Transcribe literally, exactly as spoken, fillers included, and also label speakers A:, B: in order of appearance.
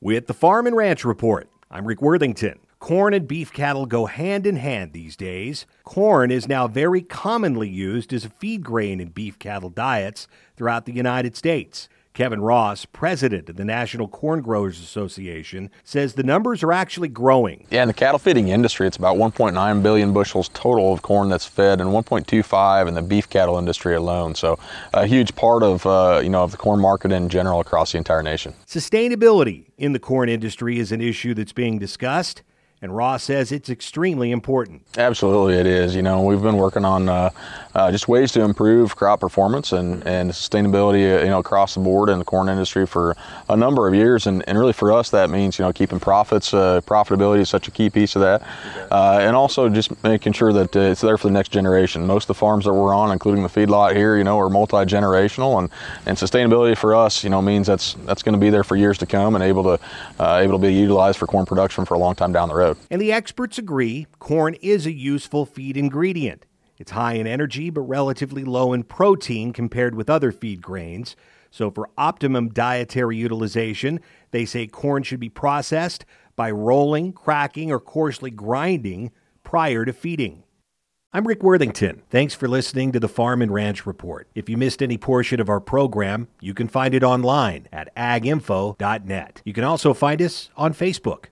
A: With the Farm and Ranch Report, I'm Rick Worthington. Corn and beef cattle go hand in hand these days. Corn is now very commonly used as a feed grain in beef cattle diets throughout the United States. Kevin Ross, president of the National Corn Growers Association, says the numbers are actually growing.
B: Yeah, in the cattle feeding industry, it's about one point nine billion bushels total of corn that's fed, and one point two five in the beef cattle industry alone. So a huge part of, uh, you know, of the corn market in general across the entire nation.
A: Sustainability in the corn industry is an issue that's being discussed, and Ross says it's extremely important.
B: Absolutely it is. You know, we've been working on uh, uh, just ways to improve crop performance and, and sustainability, uh, you know, across the board in the corn industry for a number of years. And, and really for us, that means, you know, keeping profits, uh, profitability is such a key piece of that. Uh, and also just making sure that uh, it's there for the next generation. Most of the farms that we're on, including the feedlot here, you know, are multi-generational, and, and sustainability for us, you know, means that's that's going to be there for years to come and able to, uh, able to be utilized for corn production for a long time down the road.
A: And the experts agree corn is a useful feed ingredient. It's high in energy but relatively low in protein compared with other feed grains. So for optimum dietary utilization, they say corn should be processed by rolling, cracking, or coarsely grinding prior to feeding. I'm Rick Worthington. Thanks for listening to the Farm and Ranch Report. If you missed any portion of our program, you can find it online at ag info dot net. You can also find us on Facebook.